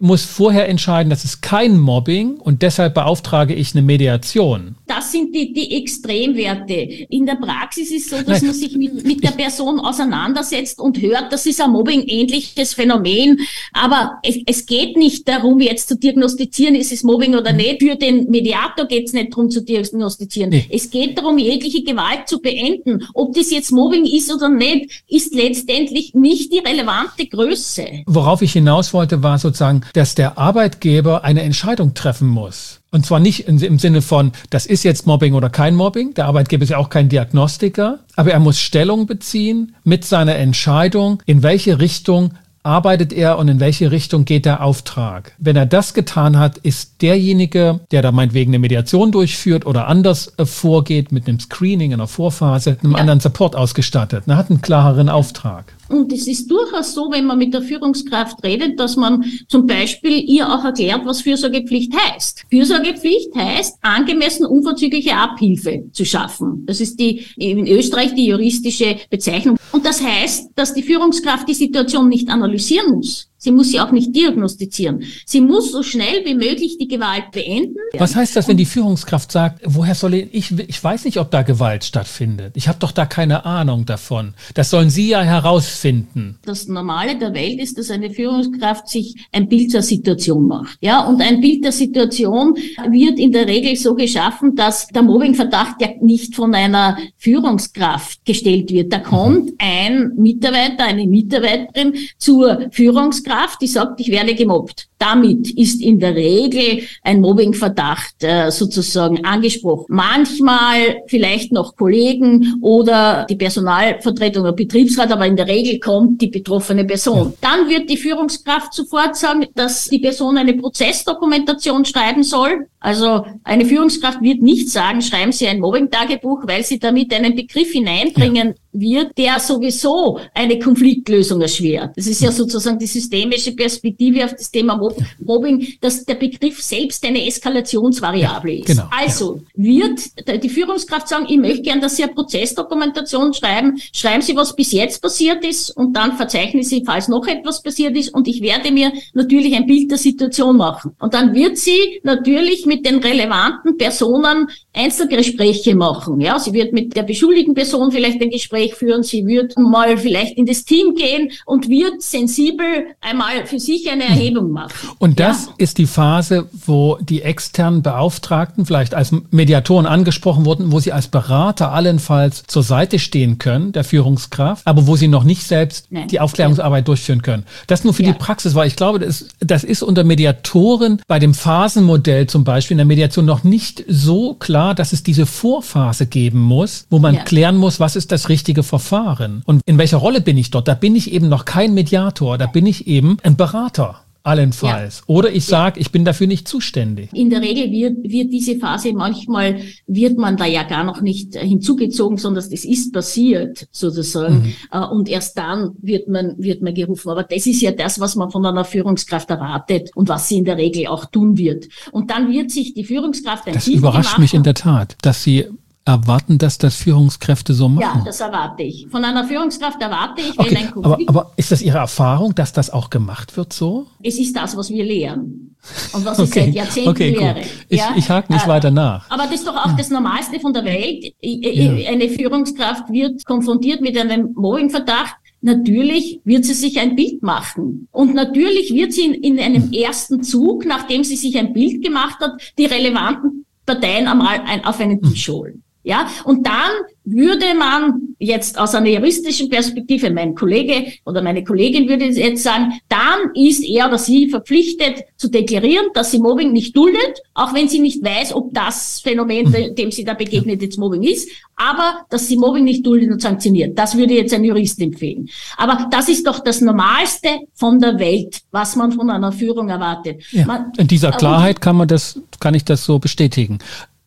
muss vorher entscheiden, das ist kein Mobbing und deshalb beauftrage ich eine Mediation. Das sind die Extremwerte. In der Praxis ist es so, dass man sich mit der Person auseinandersetzt und hört, das ist ein Mobbing-ähnliches Phänomen. Aber es geht nicht darum, jetzt zu diagnostizieren, ist es Mobbing oder nicht. Für den Mediator geht es nicht darum, zu diagnostizieren. Nee. Es geht darum, jegliche Gewalt zu beenden. Ob das jetzt Mobbing ist oder nicht, ist letztendlich nicht die relevante Größe. Worauf ich hinaus wollte, war sozusagen, dass der Arbeitgeber eine Entscheidung treffen muss. Und zwar nicht im Sinne von, das ist jetzt Mobbing oder kein Mobbing. Der Arbeitgeber ist ja auch kein Diagnostiker. Aber er muss Stellung beziehen mit seiner Entscheidung, in welche Richtung arbeitet er und in welche Richtung geht der Auftrag. Wenn er das getan hat, ist derjenige, der da meinetwegen eine Mediation durchführt oder anders vorgeht mit einem Screening in der Vorphase, einem anderen Support ausgestattet. Er hat einen klareren Auftrag. Und es ist durchaus so, wenn man mit der Führungskraft redet, dass man zum Beispiel ihr auch erklärt, was Fürsorgepflicht heißt. Fürsorgepflicht heißt, angemessen unverzügliche Abhilfe zu schaffen. Das ist in Österreich die juristische Bezeichnung. Und das heißt, dass die Führungskraft die Situation nicht analysieren muss. Sie muss sie auch nicht diagnostizieren. Sie muss so schnell wie möglich die Gewalt beenden. Was heißt das, wenn die Führungskraft sagt, woher soll ich weiß nicht, ob da Gewalt stattfindet. Ich habe doch da keine Ahnung davon. Das sollen Sie ja herausfinden. Das Normale der Welt ist, dass eine Führungskraft sich ein Bild der Situation macht. Ja, und ein Bild der Situation wird in der Regel so geschaffen, dass der Mobbingverdacht ja nicht von einer Führungskraft gestellt wird. Da kommt ein Mitarbeiter, eine Mitarbeiterin zur Führungskraft, die sagt, ich werde gemobbt. Damit ist in der Regel ein Mobbingverdacht sozusagen angesprochen. Manchmal vielleicht noch Kollegen oder die Personalvertretung oder Betriebsrat, aber in der Regel kommt die betroffene Person. Dann wird die Führungskraft sofort sagen, dass die Person eine Prozessdokumentation schreiben soll. Also eine Führungskraft wird nicht sagen, schreiben Sie ein Mobbing-Tagebuch, weil sie damit einen Begriff hineinbringen wird, der sowieso eine Konfliktlösung erschwert. Das ist ja sozusagen die systemische Perspektive auf das Thema Mobbing, dass der Begriff selbst eine Eskalationsvariable ist. Genau. Also wird die Führungskraft sagen, ich möchte gern, dass Sie eine Prozessdokumentation schreiben. Schreiben Sie, was bis jetzt passiert ist und dann verzeichnen Sie, falls noch etwas passiert ist und ich werde mir natürlich ein Bild der Situation machen. Und dann wird sie natürlich mit den relevanten Personen Einzelgespräche machen. Ja, sie wird mit der beschuldigten Person vielleicht ein Gespräch führen, sie wird mal vielleicht in das Team gehen und wird sensibel einmal für sich eine Erhebung machen. Und das ist die Phase, wo die externen Beauftragten vielleicht als Mediatoren angesprochen wurden, wo sie als Berater allenfalls zur Seite stehen können, der Führungskraft, aber wo sie noch nicht selbst die Aufklärungsarbeit durchführen können. Das nur für die Praxis, weil ich glaube, das ist unter Mediatoren bei dem Phasenmodell zum Beispiel in der Mediation noch nicht so klar, dass es diese Vorphase geben muss, wo man klären muss, was ist das richtige Verfahren und in welcher Rolle bin ich dort. Da bin ich eben noch kein Mediator, da bin ich eben ein Berater. Allenfalls. Ja. Oder ich sage, ich bin dafür nicht zuständig. In der Regel wird diese Phase, manchmal wird man da ja gar noch nicht hinzugezogen, sondern das ist passiert, sozusagen. Und erst dann wird man gerufen. Aber das ist ja das, was man von einer Führungskraft erwartet und was sie in der Regel auch tun wird. Und dann wird sich die Führungskraft ein Das überrascht mich in der Tat, dass Sie erwarten, dass das Führungskräfte so machen? Ja, das erwarte ich. Von einer Führungskraft erwarte ich, wenn ein Konflikt... Aber ist das Ihre Erfahrung, dass das auch gemacht wird so? Es ist das, was wir lehren. Und was ich seit Jahrzehnten lehre. Ich hake nicht weiter nach. Aber das ist doch auch das Normalste von der Welt. Eine Führungskraft wird konfrontiert mit einem Mobbingverdacht. Natürlich wird sie sich ein Bild machen. Und natürlich wird sie in einem ersten Zug, nachdem sie sich ein Bild gemacht hat, die relevanten Parteien einmal auf einen Tisch holen. Ja, und dann würde man jetzt aus einer juristischen Perspektive, mein Kollege oder meine Kollegin würde jetzt sagen, dann ist er oder sie verpflichtet zu deklarieren, dass sie Mobbing nicht duldet, auch wenn sie nicht weiß, ob das Phänomen, dem sie da begegnet, jetzt Mobbing ist, aber dass sie Mobbing nicht duldet und sanktioniert. Das würde jetzt ein Jurist empfehlen. Aber das ist doch das Normalste von der Welt, was man von einer Führung erwartet. Ja. In dieser Klarheit kann ich das so bestätigen.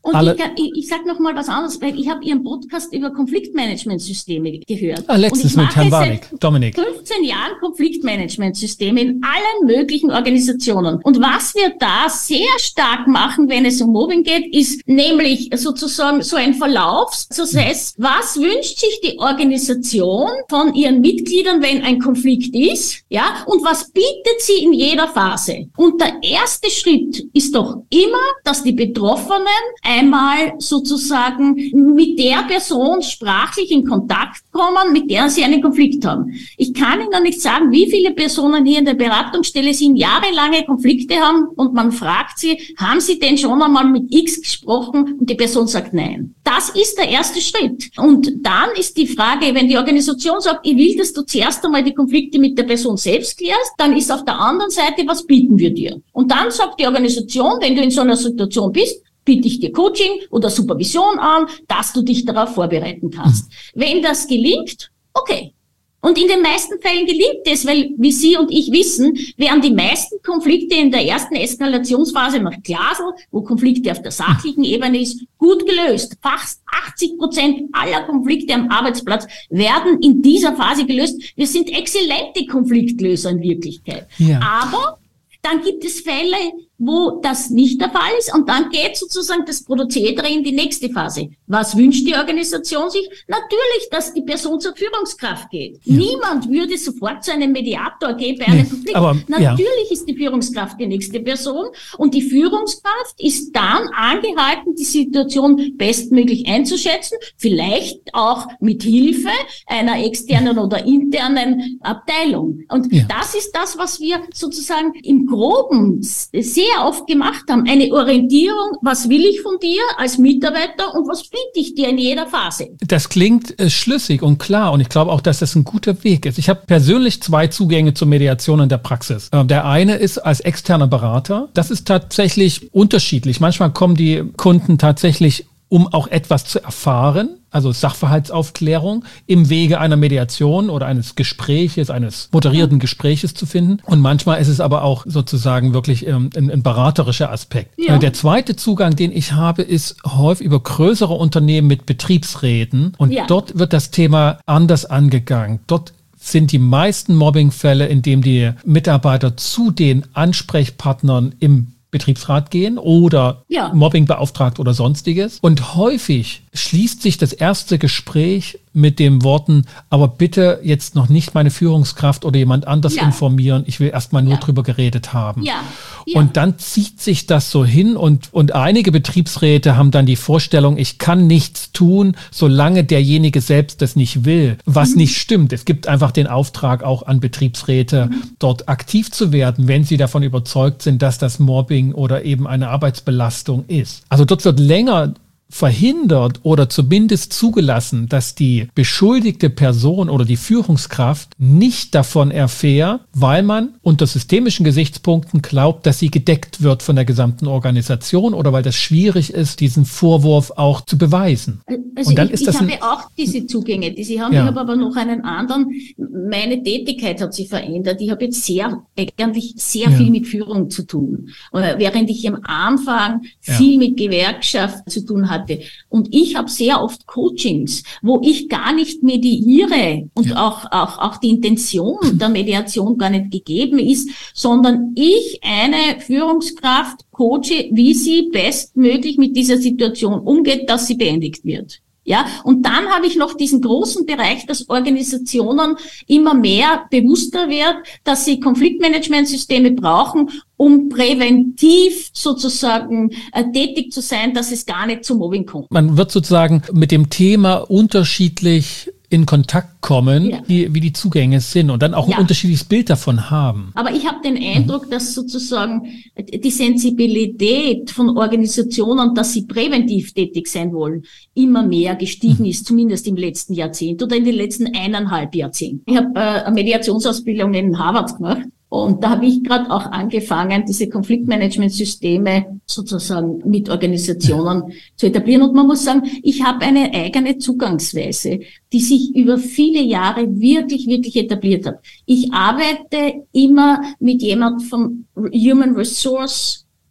Und ich sage noch mal was anderes, weil ich habe Ihren Podcast über Konfliktmanagementsysteme gehört. Letztens mit Herrn Warnig, Dominik. 15 Jahren Konfliktmanagementsysteme in allen möglichen Organisationen. Und was wir da sehr stark machen, wenn es um Mobbing geht, ist nämlich sozusagen so ein Verlaufsprozess. Was wünscht sich die Organisation von ihren Mitgliedern, wenn ein Konflikt ist? Ja, und was bietet sie in jeder Phase? Und der erste Schritt ist doch immer, dass die Betroffenen einmal sozusagen mit der Person sprachlich in Kontakt kommen, mit der sie einen Konflikt haben. Ich kann Ihnen nicht sagen, wie viele Personen hier in der Beratungsstelle sind, jahrelange Konflikte haben und man fragt sie, haben Sie denn schon einmal mit X gesprochen? Und die Person sagt nein. Das ist der erste Schritt. Und dann ist die Frage, wenn die Organisation sagt, ich will, dass du zuerst einmal die Konflikte mit der Person selbst klärst, dann ist auf der anderen Seite, was bieten wir dir? Und dann sagt die Organisation, wenn du in so einer Situation bist, biete ich dir Coaching oder Supervision an, dass du dich darauf vorbereiten kannst. Wenn das gelingt, okay. Und in den meisten Fällen gelingt es, weil, wie Sie und ich wissen, werden die meisten Konflikte in der ersten Eskalationsphase nach Glasl, wo Konflikte auf der sachlichen Ebene ist, gut gelöst. Fast 80% aller Konflikte am Arbeitsplatz werden in dieser Phase gelöst. Wir sind exzellente Konfliktlöser in Wirklichkeit. Ja. Aber dann gibt es Fälle, wo das nicht der Fall ist. Und dann geht sozusagen das Prozedere in die nächste Phase. Was wünscht die Organisation sich? Natürlich, dass die Person zur Führungskraft geht. Ja. Niemand würde sofort zu einem Mediator gehen bei einem Konflikt. Aber, natürlich ist die Führungskraft die nächste Person. Und die Führungskraft ist dann angehalten, die Situation bestmöglich einzuschätzen. Vielleicht auch mit Hilfe einer externen oder internen Abteilung. Und das ist das, was wir sozusagen im Groben sehr oft gemacht haben. Eine Orientierung, was will ich von dir als Mitarbeiter und was biete ich dir in jeder Phase? Das klingt schlüssig und klar und ich glaube auch, dass das ein guter Weg ist. Ich habe persönlich 2 Zugänge zur Mediation in der Praxis. Der eine ist als externer Berater. Das ist tatsächlich unterschiedlich. Manchmal kommen die Kunden tatsächlich, um auch etwas zu erfahren, also Sachverhaltsaufklärung im Wege einer Mediation oder eines Gespräches, eines moderierten Gespräches zu finden. Und manchmal ist es aber auch sozusagen wirklich ein beraterischer Aspekt. Ja. Der zweite Zugang, den ich habe, ist häufig über größere Unternehmen mit Betriebsräten. Und dort wird das Thema anders angegangen. Dort sind die meisten Mobbingfälle, in dem die Mitarbeiter zu den Ansprechpartnern im Betriebsrat gehen oder Mobbingbeauftragt oder sonstiges. Und häufig schließt sich das erste Gespräch mit den Worten, aber bitte jetzt noch nicht meine Führungskraft oder jemand anders informieren. Ich will erstmal nur drüber geredet haben. Ja. Ja. Und dann zieht sich das so hin und einige Betriebsräte haben dann die Vorstellung, ich kann nichts tun, solange derjenige selbst das nicht will. Was nicht stimmt. Es gibt einfach den Auftrag auch an Betriebsräte, dort aktiv zu werden, wenn sie davon überzeugt sind, dass das Mobbing oder eben eine Arbeitsbelastung ist. Also dort wird länger verhindert oder zumindest zugelassen, dass die beschuldigte Person oder die Führungskraft nicht davon erfährt, weil man unter systemischen Gesichtspunkten glaubt, dass sie gedeckt wird von der gesamten Organisation oder weil das schwierig ist, diesen Vorwurf auch zu beweisen. Also und dann ich habe auch diese Zugänge, die Sie haben. Ja. Ich habe aber noch einen anderen. Meine Tätigkeit hat sich verändert. Ich habe jetzt eigentlich sehr viel mit Führung zu tun. Während ich am Anfang viel mit Gewerkschaft zu tun hatte. Und ich habe sehr oft Coachings, wo ich gar nicht mediiere und auch die Intention der Mediation gar nicht gegeben ist, sondern ich eine Führungskraft coache, wie sie bestmöglich mit dieser Situation umgeht, dass sie beendigt wird. Ja, und dann habe ich noch diesen großen Bereich, dass Organisationen immer mehr bewusster werden, dass sie Konfliktmanagementsysteme brauchen, um präventiv sozusagen tätig zu sein, dass es gar nicht zu Mobbing kommt. Man wird sozusagen mit dem Thema unterschiedlich in Kontakt kommen, wie die Zugänge sind und dann auch ein unterschiedliches Bild davon haben. Aber ich habe den Eindruck, dass sozusagen die Sensibilität von Organisationen, dass sie präventiv tätig sein wollen, immer mehr gestiegen ist, zumindest im letzten Jahrzehnt oder in den letzten 1,5 Jahrzehnten. Ich habe eine Mediationsausbildung in Harvard gemacht. Und da habe ich gerade auch angefangen, diese Konfliktmanagementsysteme sozusagen mit Organisationen zu etablieren. Und man muss sagen, ich habe eine eigene Zugangsweise, die sich über viele Jahre wirklich, wirklich etabliert hat. Ich arbeite immer mit jemand vom Human Resource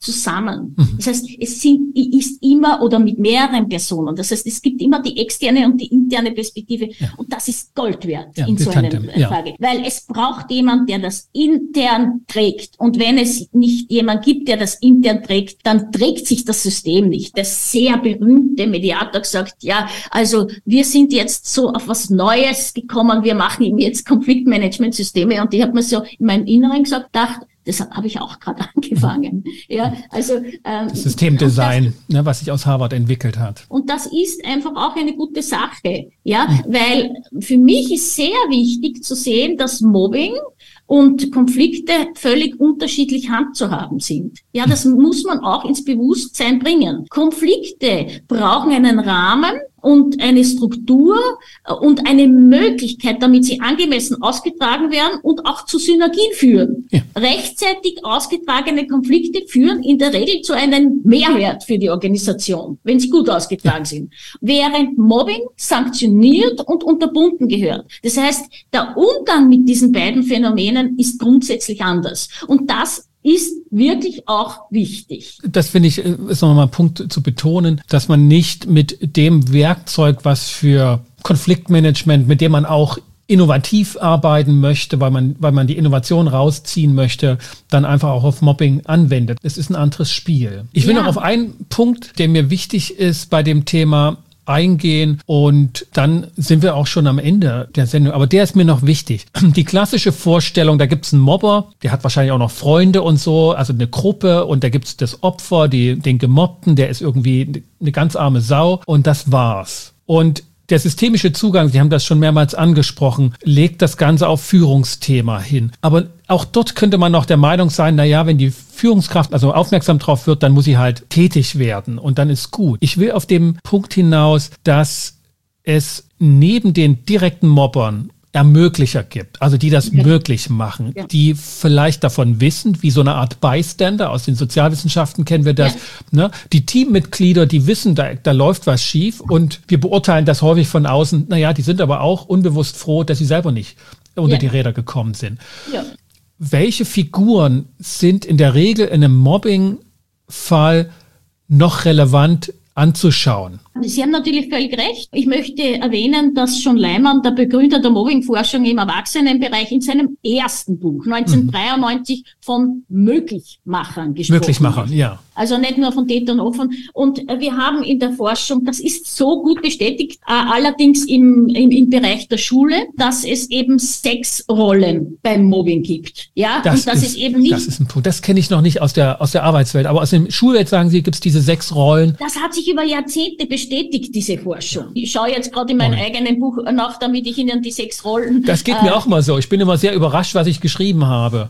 zusammen. Das heißt, ist immer oder mit mehreren Personen. Das heißt, es gibt immer die externe und die interne Perspektive. Ja. Und das ist Gold wert in so einer Frage. Weil es braucht jemand, der das intern trägt. Und wenn es nicht jemand gibt, der das intern trägt, dann trägt sich das System nicht. Der sehr berühmte Mediator gesagt, ja, also wir sind jetzt so auf was Neues gekommen, wir machen ihm jetzt Konfliktmanagementsysteme. Und ich habe mir so in meinem Inneren gesagt, das habe ich auch gerade angefangen. Ja, also das Systemdesign, was sich aus Harvard entwickelt hat. Und das ist einfach auch eine gute Sache, ja, weil für mich ist sehr wichtig zu sehen, dass Mobbing und Konflikte völlig unterschiedlich handzuhaben sind. Ja, das muss man auch ins Bewusstsein bringen. Konflikte brauchen einen Rahmen und eine Struktur und eine Möglichkeit, damit sie angemessen ausgetragen werden und auch zu Synergien führen. Ja. Rechtzeitig ausgetragene Konflikte führen in der Regel zu einem Mehrwert für die Organisation, wenn sie gut ausgetragen sind. Während Mobbing sanktioniert und unterbunden gehört. Das heißt, der Umgang mit diesen beiden Phänomenen ist grundsätzlich anders. Und das ist wirklich auch wichtig. Das finde ich, ist nochmal ein Punkt zu betonen, dass man nicht mit dem Werkzeug, was für Konfliktmanagement, mit dem man auch innovativ arbeiten möchte, weil man die Innovation rausziehen möchte, dann einfach auch auf Mobbing anwendet. Es ist ein anderes Spiel. Ich will noch auf einen Punkt, der mir wichtig ist bei dem Thema eingehen und dann sind wir auch schon am Ende der Sendung. Aber der ist mir noch wichtig. Die klassische Vorstellung, da gibt's einen Mobber, der hat wahrscheinlich auch noch Freunde und so, also eine Gruppe und da gibt's das Opfer, den Gemobbten, der ist irgendwie eine ganz arme Sau und das war's. Und der systemische Zugang, Sie haben das schon mehrmals angesprochen, legt das Ganze auf Führungsthema hin. Aber auch dort könnte man noch der Meinung sein, wenn die Führungskraft also aufmerksam drauf wird, dann muss sie halt tätig werden und dann ist gut. Ich will auf den Punkt hinaus, dass es neben den direkten Mobbern Ermöglicher gibt, also die das möglich machen, die vielleicht davon wissen, wie so eine Art Bystander, aus den Sozialwissenschaften kennen wir das, die Teammitglieder, die wissen, da läuft was schief und wir beurteilen das häufig von außen, die sind aber auch unbewusst froh, dass sie selber nicht unter die Räder gekommen sind. Ja. Welche Figuren sind in der Regel in einem Mobbing-Fall noch relevant anzuschauen? Sie haben natürlich völlig recht. Ich möchte erwähnen, dass John Leimann, der Begründer der Mobbingforschung im Erwachsenenbereich, in seinem ersten Buch 1993 von Möglichmachern gesprochen hat. Möglichmachern, ja. Also nicht nur von Tätern und Opfern. Und wir haben in der Forschung, das ist so gut bestätigt, allerdings im Bereich der Schule, dass es eben 6 Rollen beim Mobbing gibt. Ja, das ist eben nicht. Das ist ein Punkt. Das kenne ich noch nicht aus der Arbeitswelt. Aber aus der Schulwelt sagen Sie, gibt es diese 6 Rollen. Das hat sich über Jahrzehnte bestätigt, diese Forschung. Ich schaue jetzt gerade in meinem eigenen Buch nach, damit ich Ihnen die 6 Rollen... Das geht mir auch mal so. Ich bin immer sehr überrascht, was ich geschrieben habe.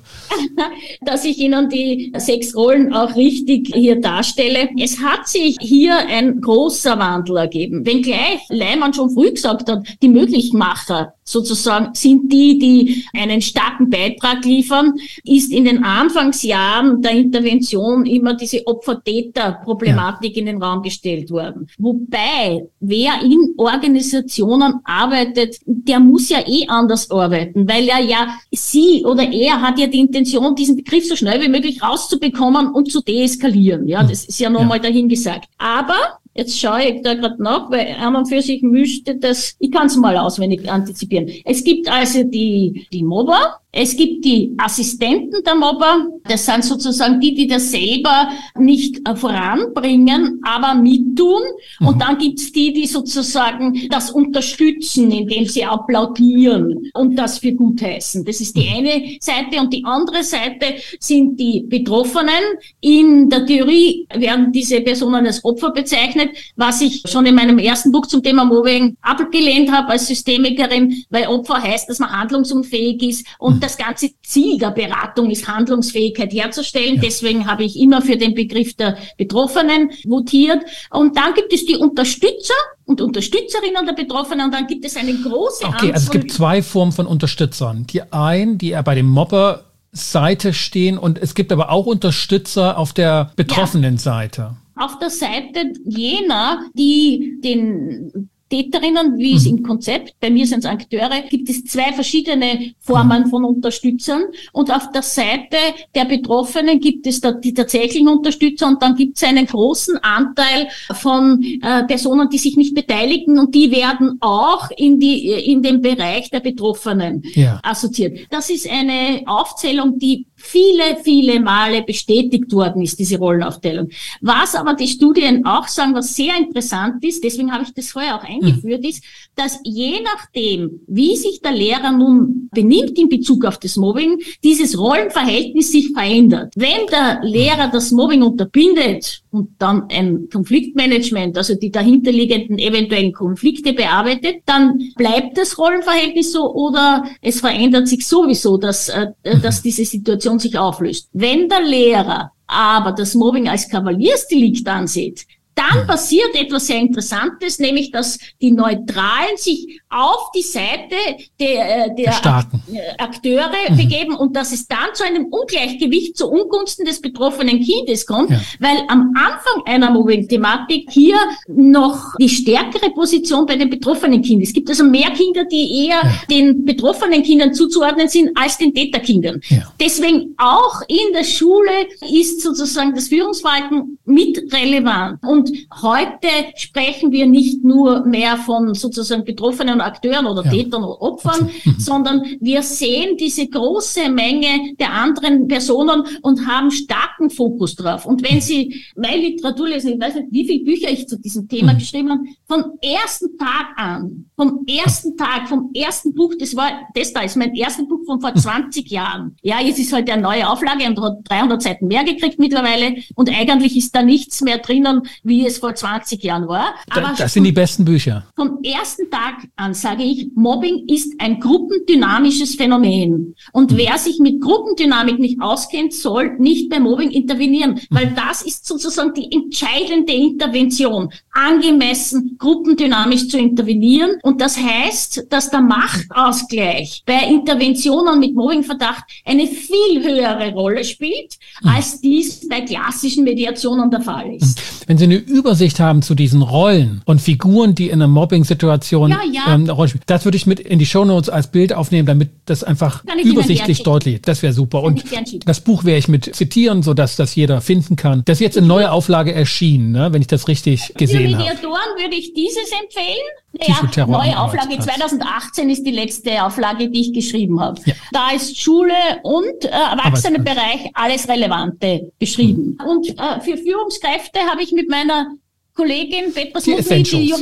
Dass ich Ihnen die 6 Rollen auch richtig hier darstelle. Es hat sich hier ein großer Wandel ergeben. Wenngleich Leimann schon früh gesagt hat, die Möglichmacher sozusagen sind die einen starken Beitrag liefern, ist in den Anfangsjahren der Intervention immer diese Opfer-Täter-Problematik in den Raum gestellt worden. Wobei, wer in Organisationen arbeitet, der muss ja anders arbeiten, weil sie oder er hat ja die Intention, diesen Begriff so schnell wie möglich rauszubekommen und zu deeskalieren. Ja, das ist ja nochmal dahingesagt. Aber jetzt schaue ich da gerade nach, weil an und für sich müsste das, ich kann es mal auswendig antizipieren. Es gibt also die Mobber, es gibt die Assistenten der Mobber, das sind sozusagen die das selber nicht voranbringen, aber mittun. Und dann gibt's die sozusagen das unterstützen, indem sie applaudieren und das für gut heißen. Das ist die eine Seite. Und die andere Seite sind die Betroffenen. In der Theorie werden diese Personen als Opfer bezeichnet, was ich schon in meinem ersten Buch zum Thema Mobbing abgelehnt habe als Systemikerin, weil Opfer heißt, dass man handlungsunfähig ist und das ganze Ziel der Beratung ist, Handlungsfähigkeit herzustellen. Ja. Deswegen habe ich immer für den Begriff der Betroffenen votiert. Und dann gibt es die Unterstützer und Unterstützerinnen der Betroffenen und dann gibt es eine große Anzahl. Okay, also es gibt 2 Formen von Unterstützern. Die einen, die bei dem Mobber Seite stehen und es gibt aber auch Unterstützer auf der betroffenen Seite. Auf der Seite jener, die den Täterinnen, wie es im Konzept, bei mir sind es Akteure, gibt es 2 verschiedene Formen von Unterstützern. Und auf der Seite der Betroffenen gibt es da die tatsächlichen Unterstützer und dann gibt es einen großen Anteil von Personen, die sich nicht beteiligen und die werden auch in den Bereich der Betroffenen assoziiert. Das ist eine Aufzählung, die viele Male bestätigt worden ist, diese Rollenaufteilung. Was aber die Studien auch sagen, was sehr interessant ist, deswegen habe ich das vorher auch eingeführt, ist, dass je nachdem, wie sich der Lehrer nun benimmt in Bezug auf das Mobbing, dieses Rollenverhältnis sich verändert. Wenn der Lehrer das Mobbing unterbindet und dann ein Konfliktmanagement, also die dahinterliegenden eventuellen Konflikte bearbeitet, dann bleibt das Rollenverhältnis so oder es verändert sich sowieso, dass diese Situation sich auflöst. Wenn der Lehrer aber das Mobbing als Kavaliersdelikt ansieht, dann passiert etwas sehr Interessantes, nämlich dass die Neutralen sich auf die Seite der Akteure begeben und dass es dann zu einem Ungleichgewicht zu Ungunsten des betroffenen Kindes kommt, weil am Anfang einer Mobbing-Thematik hier noch die stärkere Position bei den betroffenen Kindern. Es gibt also mehr Kinder, die eher den betroffenen Kindern zuzuordnen sind als den Täterkindern. Ja. Deswegen auch in der Schule ist sozusagen das Führungsverhalten mit relevant. Und heute sprechen wir nicht nur mehr von sozusagen betroffenen Akteuren oder Tätern oder Opfern, sondern wir sehen diese große Menge der anderen Personen und haben starken Fokus drauf. Und wenn Sie meine Literatur lesen, ich weiß nicht, wie viele Bücher ich zu diesem Thema geschrieben habe, vom ersten Tag an, vom ersten Buch, das ist mein erstes Buch von vor 20 Jahren. Ja, jetzt ist halt eine neue Auflage und hat 300 Seiten mehr gekriegt mittlerweile und eigentlich ist da nichts mehr drinnen, wie es vor 20 Jahren war. Aber das sind die besten Bücher. Vom ersten Tag an sage ich, Mobbing ist ein gruppendynamisches Phänomen. Und wer sich mit Gruppendynamik nicht auskennt, soll nicht bei Mobbing intervenieren, weil das ist sozusagen die entscheidende Intervention, angemessen gruppendynamisch zu intervenieren. Und das heißt, dass der Machtausgleich bei Interventionen mit Mobbingverdacht eine viel höhere Rolle spielt, als dies bei klassischen Mediationen der Fall ist. Wenn Sie eine Übersicht haben zu diesen Rollen und Figuren, die in einer Mobbing-Situation eine Rolle spielen, das würde ich mit in die Shownotes als Bild aufnehmen, damit das einfach übersichtlich deutlich ist. Das wäre super. Und das Buch werde ich mit zitieren, sodass das jeder finden kann. Das ist jetzt in neuer Auflage erschienen, ne, wenn ich das richtig gesehen habe. Für Mediatoren würde ich dieses empfehlen. Ja, neue Auflage 2018 ist die letzte Auflage, die ich geschrieben habe. Ja. Da ist Schule und Erwachsenenbereich alles Relevante beschrieben. Und für Führungskräfte habe ich mit meiner Kollegin Petra Smutny,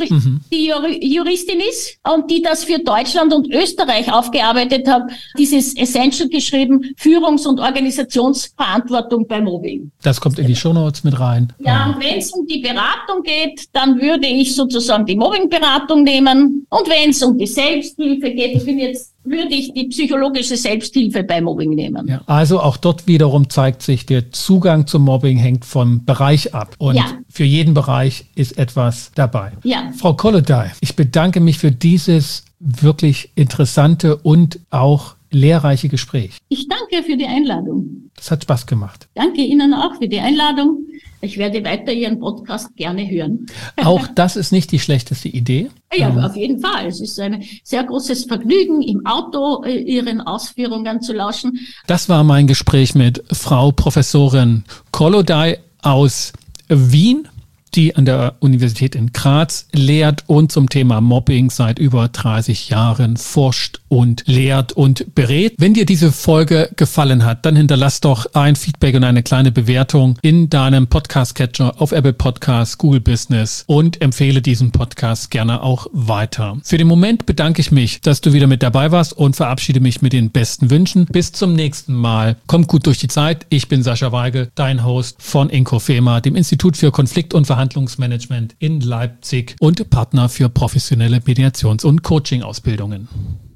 die Juristin ist und die das für Deutschland und Österreich aufgearbeitet hat, dieses Essential geschrieben, Führungs- und Organisationsverantwortung bei Mobbing. Das kommt in die Shownotes mit rein. Ja, und wenn es um die Beratung geht, dann würde ich sozusagen die Mobbing-Beratung nehmen. Und wenn es um die Selbsthilfe geht, würde ich die psychologische Selbsthilfe bei Mobbing nehmen. Ja, also auch dort wiederum zeigt sich, der Zugang zum Mobbing hängt vom Bereich ab. Und für jeden Bereich ist etwas dabei. Ja. Frau Kollodai, ich bedanke mich für dieses wirklich interessante und auch lehrreiche Gespräch. Ich danke für die Einladung. Das hat Spaß gemacht. Danke Ihnen auch für die Einladung. Ich werde weiter Ihren Podcast gerne hören. Auch das ist nicht die schlechteste Idee. Ja, auf jeden Fall. Es ist ein sehr großes Vergnügen, im Auto Ihren Ausführungen zu lauschen. Das war mein Gespräch mit Frau Professorin Kollodai aus Wien, die an der Universität in Graz lehrt und zum Thema Mobbing seit über 30 Jahren forscht und lehrt und berät. Wenn dir diese Folge gefallen hat, dann hinterlass doch ein Feedback und eine kleine Bewertung in deinem Podcast-Catcher auf Apple Podcasts, Google Business und empfehle diesen Podcast gerne auch weiter. Für den Moment bedanke ich mich, dass du wieder mit dabei warst und verabschiede mich mit den besten Wünschen. Bis zum nächsten Mal. Kommt gut durch die Zeit. Ich bin Sascha Weige, dein Host von Inkofema, dem Institut für Konflikt- und Verhandlungsmanagement in Leipzig und Partner für professionelle Mediations- und Coaching-Ausbildungen.